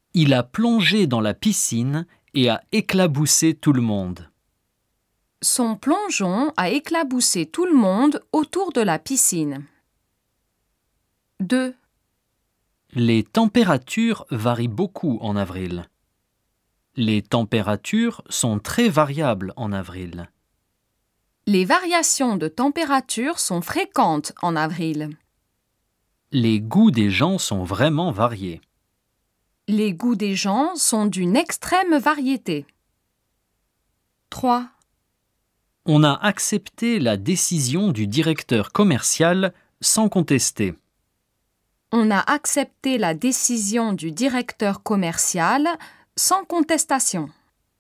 Il a plongé dans la piscine et a éclaboussé tout le monde. Son plongeon a éclaboussé tout le monde autour de la piscine. 2. Les températures varient beaucoup en avril. Les températures sont très variables en avril. Les variations de température sont fréquentes en avril. Les goûts des gens sont vraiment variés. Les goûts des gens sont d'une extrême variété. 3. On a accepté la décision du directeur commercial sans contester. On a accepté la décision du directeur commercial sans contestation.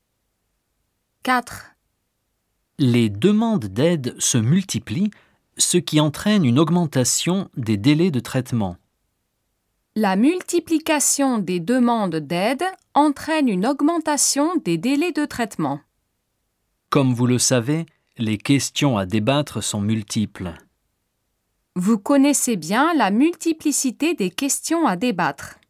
4. Les demandes d'aide se multiplient, ce qui entraîne une augmentation des délais de traitement. La multiplication des demandes d'aide entraîne une augmentation des délais de traitement. Comme vous le savez, les questions à débattre sont multiples. Vous connaissez bien la multiplicité des questions à débattre.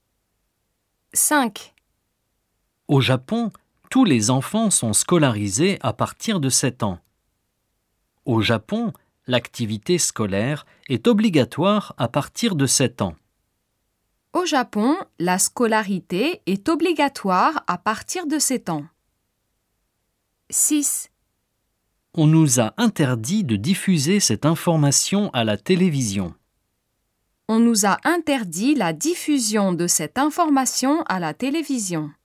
5. Au Japon, tous les enfants sont scolarisés à partir de 7 ans. Au Japon, l'activité scolaire est obligatoire à partir de 7 ans. Au Japon, la scolarité est obligatoire à partir de 7 ans. 6. On nous a interdit de diffuser cette information à la télévision. On nous a interdit la diffusion de cette information à la télévision.